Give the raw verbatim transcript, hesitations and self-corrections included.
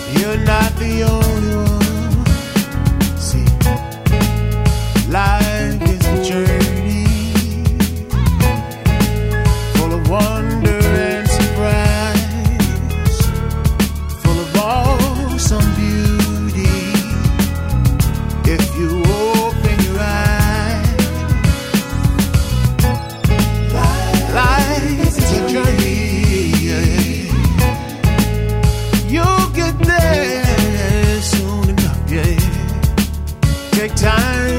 You're not the only one. See, life is a journey full of wonder and surprise, full of awesome beauty. If you open your eyes, life is a journey. You'll get there soon enough, yeah. Take time.